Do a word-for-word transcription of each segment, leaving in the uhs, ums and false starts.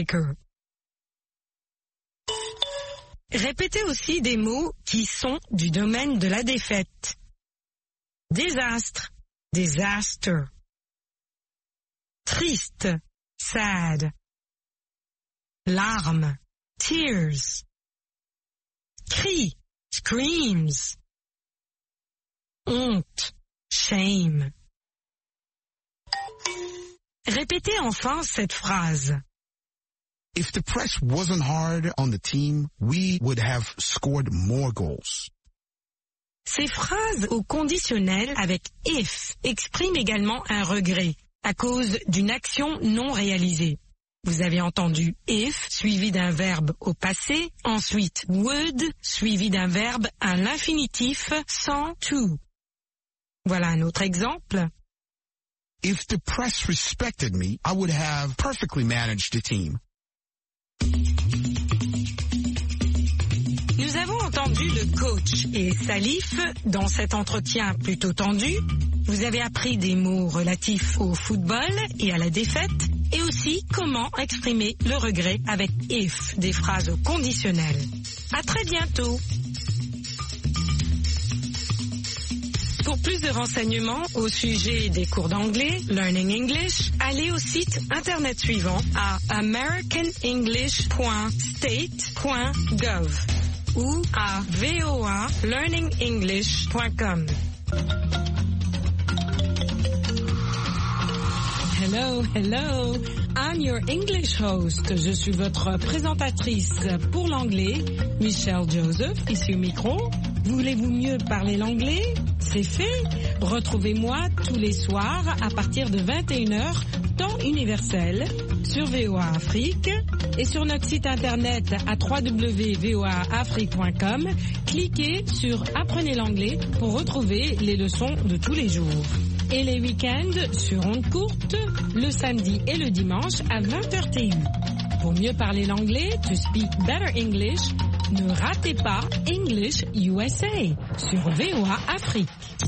breaker. Répétez aussi des mots qui sont du domaine de la défaite. Désastre, disaster. Triste, sad. Larmes, tears. Cri, screams. Honte, shame. Répétez enfin cette phrase. If the press wasn't hard on the team, we would have scored more goals. Ces phrases au conditionnel avec if expriment également un regret à cause d'une action non réalisée. Vous avez entendu if suivi d'un verbe au passé, ensuite would suivi d'un verbe à l'infinitif sans to. Voilà un autre exemple. If the press respected me, I would have perfectly managed the team. Nous avons entendu le coach et Salif dans cet entretien plutôt tendu. Vous avez appris des mots relatifs au football et à la défaite et aussi comment exprimer le regret avec if, des phrases au conditionnel. À très bientôt. Pour plus de renseignements au sujet des cours d'anglais, Learning English, allez au site internet suivant à american english point state point gov ou à v o a learning english point com. Hello, hello, I'm your English host. Je suis votre présentatrice pour l'anglais, Michelle Joseph, ici au micro. Voulez-vous mieux parler l'anglais? C'est fait. Retrouvez-moi tous les soirs à partir de vingt et une heures, temps universel, sur V O A Afrique et sur notre site internet à w w w point v o a afrique point com. Cliquez sur Apprenez l'anglais pour retrouver les leçons de tous les jours. Et les week-ends sur ondes courtes, le samedi et le dimanche à vingt heures T U. Pour mieux parler l'anglais, to speak better English, ne ratez pas English U S A sur V O A Afrique.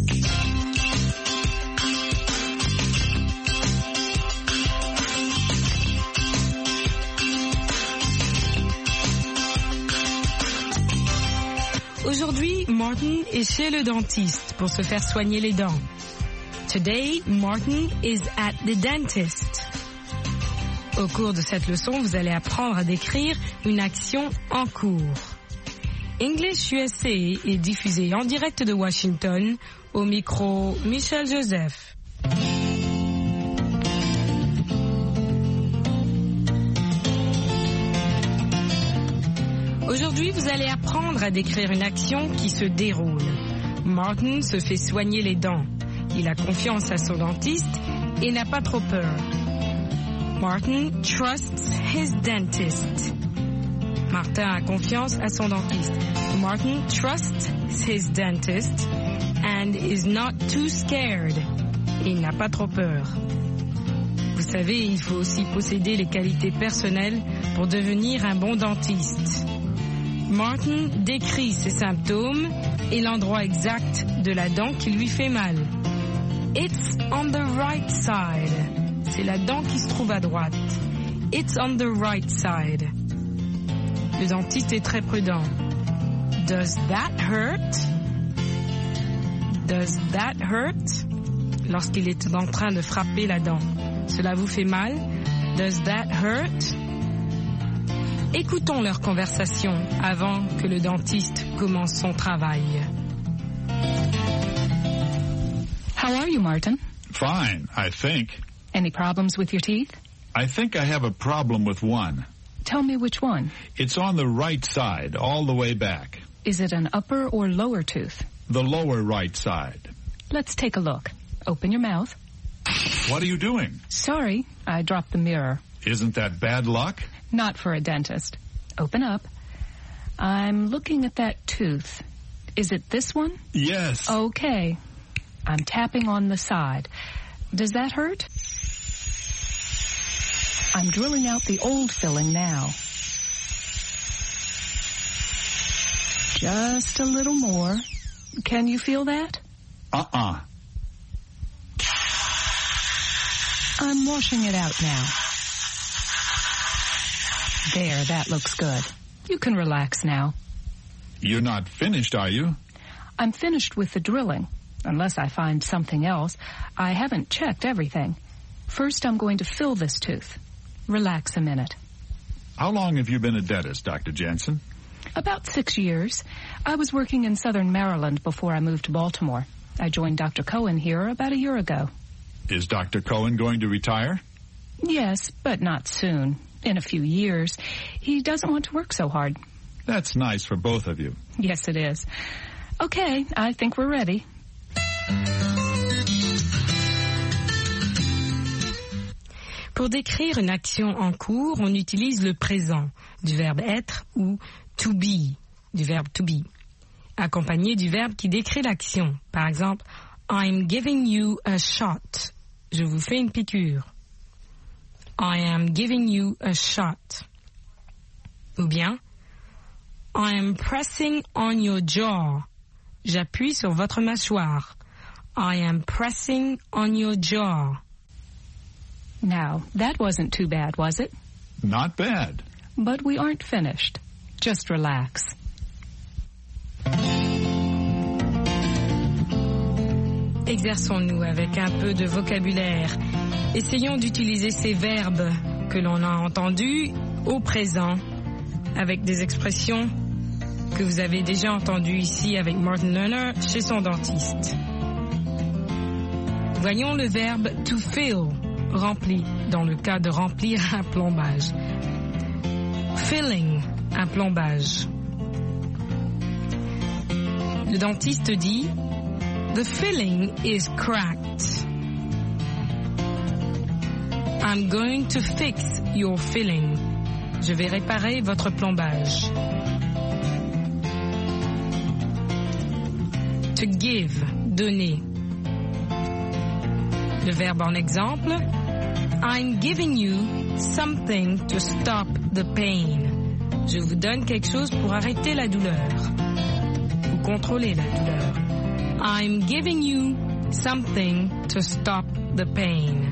Aujourd'hui, Martin est chez le dentiste pour se faire soigner les dents. Today, Martin is at the dentist. Au cours de cette leçon, vous allez apprendre à décrire une action en cours. English U S A est diffusé en direct de Washington, au micro Michelle Joseph. Aujourd'hui, vous allez apprendre à décrire une action qui se déroule. Martin se fait soigner les dents. Il a confiance à son dentiste et n'a pas trop peur. Martin trusts his dentist. Martin a confiance à son dentiste. Martin trusts his dentist and is not too scared. Il n'a pas trop peur. Vous savez, il faut aussi posséder les qualités personnelles pour devenir un bon dentiste. Martin décrit ses symptômes et l'endroit exact de la dent qui lui fait mal. It's on the right side. C'est la dent qui se trouve à droite. It's on the right side. Le dentiste est très prudent. Does that hurt? Does that hurt? Lorsqu'il est en train de frapper la dent. Cela vous fait mal? Does that hurt? Écoutons leur conversation avant que le dentiste commence son travail. How are you, Martin? Fine, I think. Any problems with your teeth? I think I have a problem with one. Tell me which one. It's on the right side, all the way back. Is it an upper or lower tooth? The lower right side. Let's take a look. Open your mouth. What are you doing? Sorry, I dropped the mirror. Isn't that bad luck? Not for a dentist. Open up. I'm looking at that tooth. Is it this one? Yes. Okay. I'm tapping on the side. Does that hurt? I'm drilling out the old filling now. Just a little more. Can you feel that? Uh-uh. I'm washing it out now. There, that looks good. You can relax now. You're not finished, are you? I'm finished with the drilling, unless I find something else. I haven't checked everything. First, I'm going to fill this tooth. Relax a minute. How long have you been a dentist, Doctor Jansen? About six years. I was working in southern Maryland before I moved to Baltimore. I joined Doctor Cohen here about a year ago. Is Doctor Cohen going to retire? Yes, but not soon. In a few years. He doesn't want to work so hard. That's nice for both of you. Yes, it is. Okay, I think we're ready. Pour décrire une action en cours, on utilise le présent du verbe être ou to be du verbe to be, accompagné du verbe qui décrit l'action. Par exemple, I'm giving you a shot. Je vous fais une piqûre. I am giving you a shot. Ou bien, I am pressing on your jaw. J'appuie sur votre mâchoire. I am pressing on your jaw. Now, that wasn't too bad, was it? Not bad. But we aren't finished. Just relax. Exerçons-nous avec un peu de vocabulaire. Essayons d'utiliser ces verbes que l'on a entendus au présent avec des expressions que vous avez déjà entendues ici avec Martin Lerner chez son dentiste. Voyons le verbe to fill, rempli, dans le cas de remplir un plombage. Filling, un plombage. Le dentiste dit « The filling is cracked. I'm going to fix your filling. » Je vais réparer votre plombage. To give, donner. Le verbe en exemple, I'm giving you something to stop the pain. Je vous donne quelque chose pour arrêter la douleur. Ou contrôler la douleur. I'm giving you something to stop the pain.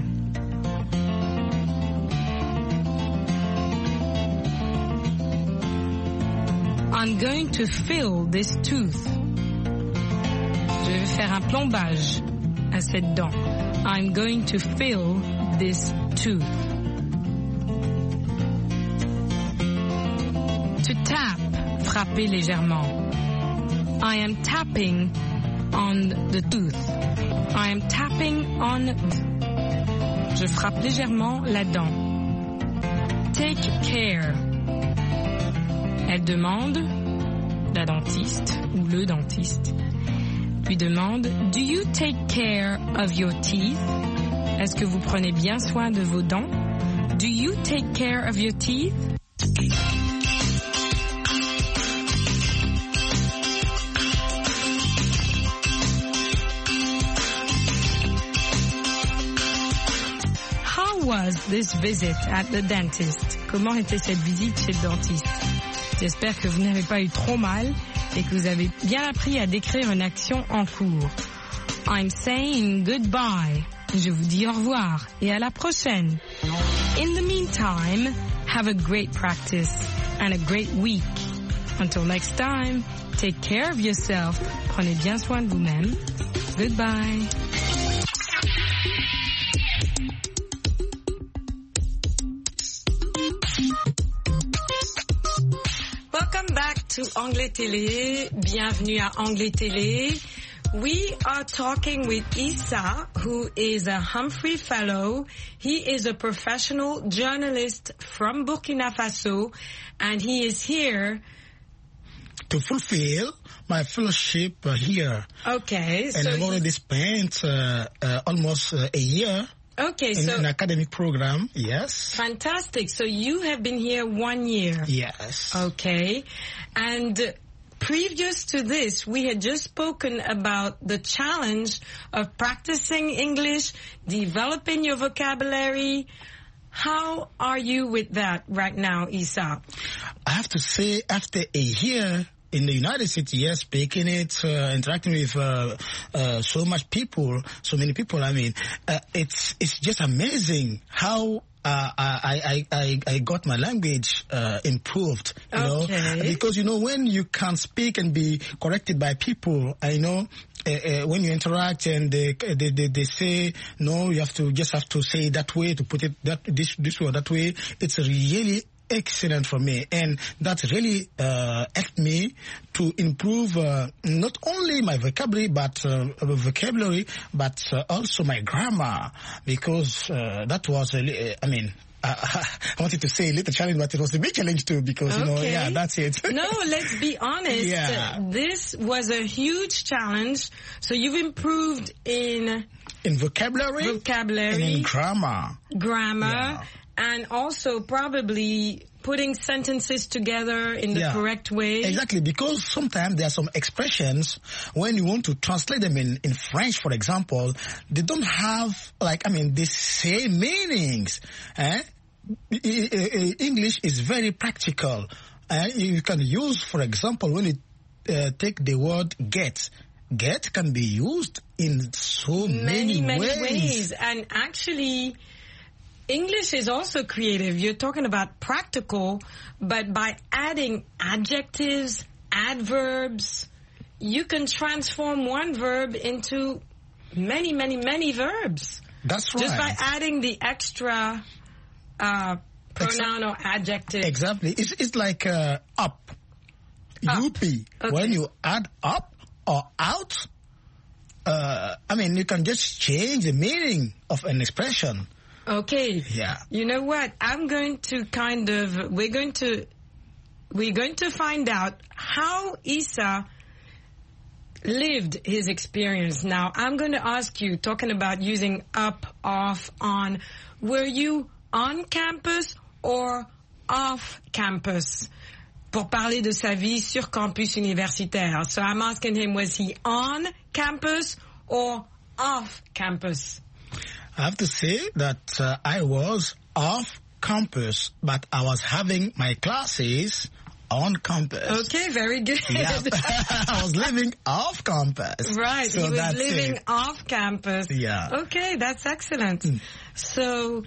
I'm going to fill this tooth. Je vais faire un plombage à cette dent. I'm going to fill this tooth. To tap, frapper légèrement. I am tapping on the tooth. I am tapping on. Je frappe légèrement la dent. Take care. Elle demande, la dentiste ou le dentiste, lui demande, do you take care of your teeth? Est-ce que vous prenez bien soin de vos dents? Do you take care of your teeth? How was this visit at the dentist? Comment était cette visite chez le dentiste? J'espère que vous n'avez pas eu trop mal et que vous avez bien appris à décrire une action en cours. I'm saying goodbye. Je vous dis au revoir et à la prochaine. In the meantime, have a great practice and a great week. Until next time, take care of yourself. Prenez bien soin de vous-même. Goodbye. Welcome back to Anglais Télé. Bienvenue à Anglais Télé. We are talking with Issa, who is a Humphrey Fellow. He is a professional journalist from Burkina Faso, and he is here to fulfill my fellowship uh, here. Okay. And so I've already spent uh, uh, almost uh, a year okay, in so an academic program, yes. Fantastic. So you have been here one year. Yes. Okay. And previous to this, we had just spoken about the challenge of practicing English, developing your vocabulary. How are you with that right now, Issa? I have to say, after a year in the United States, yes, speaking it, uh, interacting with uh, uh, so much people, so many people, I mean, uh, it's it's just amazing how uh, I, I, I, I got my language uh, improved, you Okay. know, because, you know, when you can speak and be corrected by people, I know, uh, uh, when you interact and they, they, they, they say, no, you have to, just have to say it that way, to put it that, this, this way or that way, it's really excellent for me, and that really uh, helped me to improve uh, not only my vocabulary but uh, vocabulary but uh, also my grammar, because uh, that was a, I mean uh, I wanted to say a little challenge, but it was a big challenge too, because you know, Okay. yeah, that's it. No, let's be honest. Yeah. This was a huge challenge. So you've improved in In vocabulary, vocabulary, and in grammar. grammar, Yeah. and also probably putting sentences together in the Yeah. correct way. Exactly, because sometimes there are some expressions, when you want to translate them in, in French, for example, they don't have, like, I mean, the same meanings. Eh? I- I- I- English is very practical. Uh, you can use, for example, when you uh, take the word get, get can be used in so many, many, many ways. ways. And actually, English is also creative. You're talking about practical, but by adding adjectives, adverbs, you can transform one verb into many, many, many verbs. That's right. Just by adding the extra uh, pronoun or adjective. Exactly. It's, it's like uh, up. Up. U P. Okay. When you add up or out, uh, I mean, you can just change the meaning of an expression. Okay. Yeah. You know what? I'm going to kind of, we're going to, we're going to find out how Issa lived his experience. Now, I'm going to ask you, talking about using up, off, on, were you on campus or off campus? Pour parler de sa vie sur campus universitaire. So I'm asking him, was he on campus or off campus? I have to say that uh, I was off campus, but I was having my classes on campus. Okay, very good. Yeah. I was living off campus. Right, So he was that's living it. off campus. Yeah. Okay, that's excellent. So,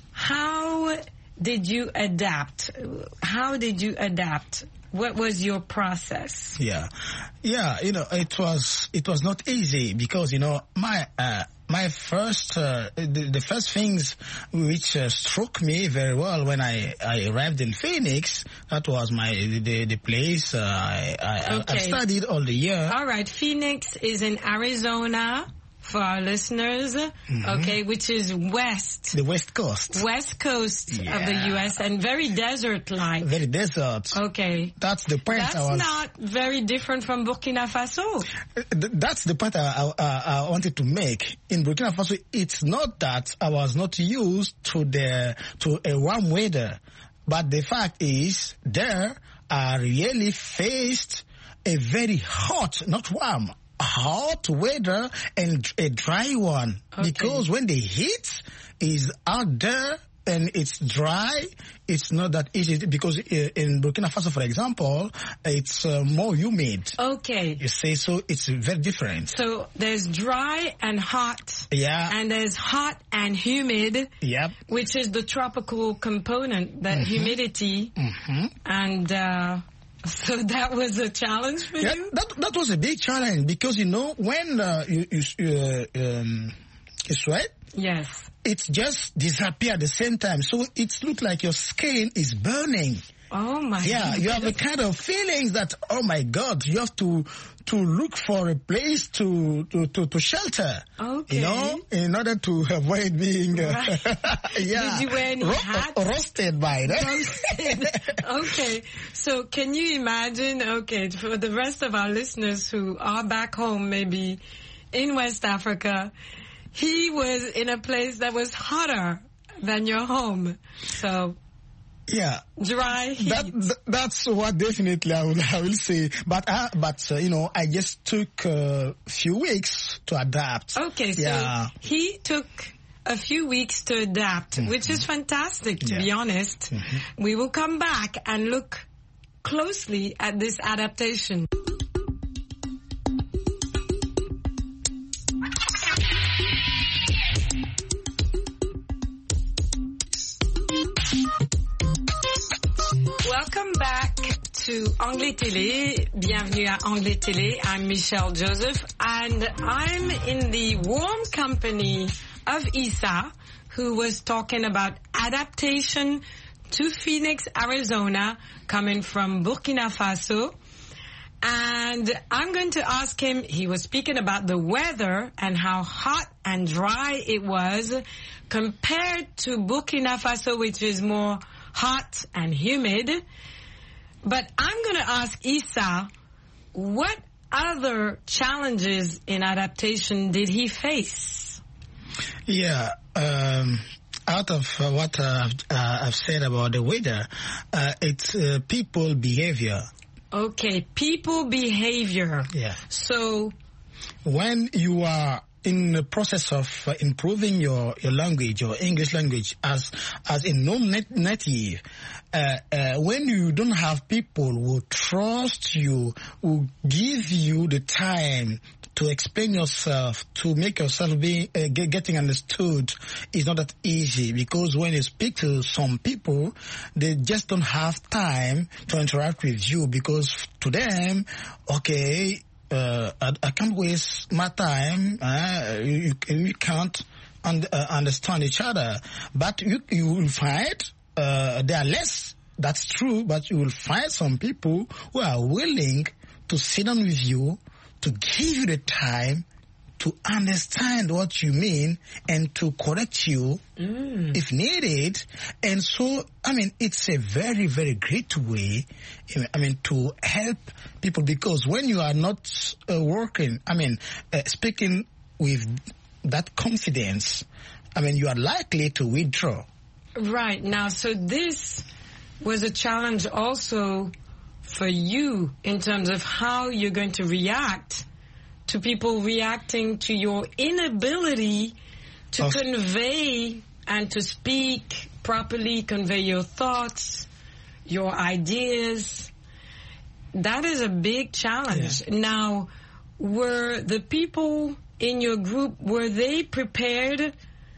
how did you adapt? How did you adapt? What was your process? Yeah, yeah. You know, it was it was not easy, because you know my uh, my first uh, the, the first things which uh, struck me very well when I, I arrived in Phoenix, that was my the the place uh, I I, Okay. I studied all the year. All right, Phoenix is in Arizona for our listeners. Okay, which is west. The West Coast, West coast of the Yeah. U S and very desert-like. very desert. Okay. That's the point. That's I was. not very different from Burkina Faso. Th- That's the point I, I, I wanted to make. In Burkina Faso, it's not that I was not used to the to a warm weather, but the fact is, there I really faced a very hot, not warm, hot weather and a dry one. Okay. Because when the heat is out there and it's dry, it's not that easy, because uh, in Burkina Faso, for example, it's uh, more humid. Okay. You say, so it's very different. So there's dry and hot. Yeah. And there's hot and humid, Yep. which is the tropical component, the Mm-hmm. humidity. And uh, so that was a challenge for Yeah, you? that that was a big challenge, because you know when uh, you you uh, um, you sweat, Yes. it just disappear at the same time. So it looks like your skin is burning. Oh my Yeah, you have a kind of feelings that, oh my God, you have to to look for a place to to to, to shelter. Okay. You know, in order to avoid being uh, Right. yeah Did you wear any hats? roasted by that. Okay, so can you imagine, okay, for the rest of our listeners who are back home, maybe in West Africa, he was in a place that was hotter than your home. So, Yeah. dry heat. That, th- that's what definitely I will, I will say. But, I, but uh, you know, I just took a few weeks to adapt. Okay, so Yeah. he took a few weeks to adapt, which is fantastic, to Yeah. be honest. We will come back and look closely at this adaptation. Welcome back to Anglais Télé. Bienvenue à Anglais Télé. I'm Michelle Joseph, and I'm in the warm company of Issa, who was talking about adaptation to Phoenix, Arizona, coming from Burkina Faso. And I'm going to ask him, he was speaking about the weather and how hot and dry it was compared to Burkina Faso, which is more hot and humid. But I'm going to ask Issa, what other challenges in adaptation did he face? Yeah, um, out of uh, what uh, uh, I've said about the weather, uh, it's uh, people behavior. Okay, people behavior. Yeah. So when you are in the process of uh, improving your, your language, your English language, as as a non-native, uh, uh, when you don't have people who trust you, who give you the time to explain yourself, to make yourself be uh, get, getting understood, is not that easy, because when you speak to some people, they just don't have time to interact with you, because to them, okay, uh, I, I can't waste my time, uh, you, you can't un- uh, understand each other, but you, you will find uh, there are less, that's true, but you will find some people who are willing to sit down with you, to give you the time to understand what you mean and to correct you mm. if needed. And so, I mean, it's a very, very great way, I mean, to help people, because when you are not uh, working, I mean, uh, speaking with that confidence, I mean, you are likely to withdraw. Right. Now, so this was a challenge also for you in terms of how you're going to react to people reacting to your inability to of convey and to speak properly, convey your thoughts, your ideas. That is a big challenge. Yeah. Now, were the people in your group, were they prepared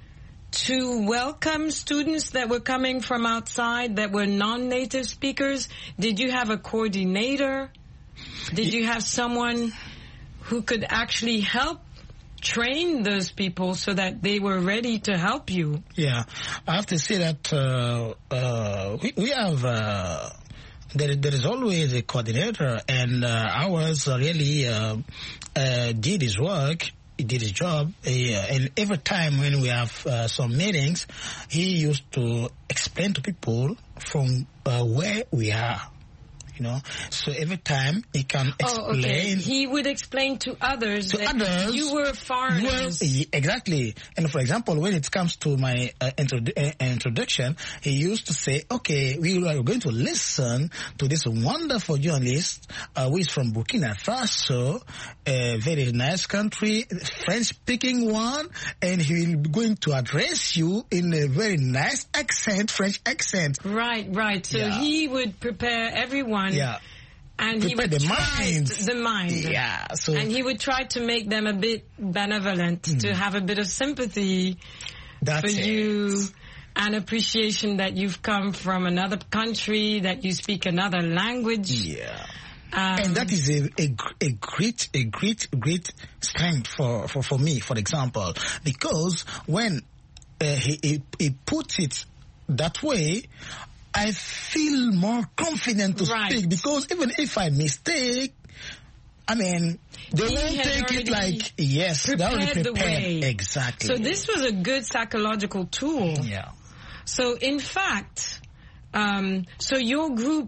to welcome students that were coming from outside that were non-native speakers? Did you have a coordinator? Did you have someone who could actually help train those people so that they were ready to help you? Yeah, I have to say that uh, uh, we, we have, uh, there, there is always a coordinator, and uh, ours really uh, uh, did his work. He did his job, uh, and every time when we have uh, some meetings, he used to explain to people from uh, where we are, you know. So every time he can explain. Oh, okay. He would explain to others to that others, you were foreigners. Well, exactly. And for example, when it comes to my uh, introdu- uh, introduction, he used to say, okay, we are going to listen to this wonderful journalist uh, who is from Burkina Faso, a very nice country, French-speaking one, and he will be going to address you in a very nice accent, French accent. Right, right. So yeah. He would prepare everyone. Yeah. And Prepare he would the try mind. the mind. Yeah. So and he would try to make them a bit benevolent, mm. to have a bit of sympathy That's for it. you, and appreciation that you've come from another country, that you speak another language. Yeah. Um, and that is a, a, a great, a great, great strength for, for, for me, for example, because when uh, he, he, he puts it that way, I feel more confident to right. speak, because even if I mistake, I mean, they he won't take it like, yes, they already prepared. The way. Exactly. So this was a good psychological tool. Yeah. So in fact, um, so your group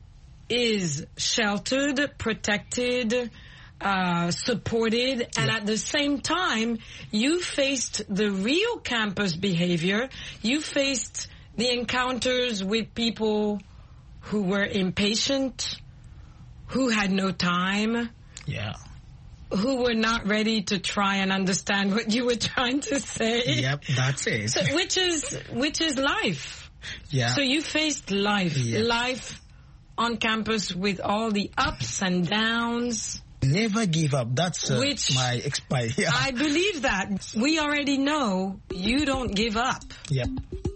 is sheltered, protected, uh, supported, and yeah. at the same time, you faced the real campus behavior. You faced the encounters with people who were impatient, who had no time, yeah, who were not ready to try and understand what you were trying to say. Yep, that's it. So, which is which is life. Yeah. So you faced life, yeah. life on campus with all the ups and downs. Never give up. That's uh, Which my expire. Yeah. I believe that. We already know you don't give up. Yep.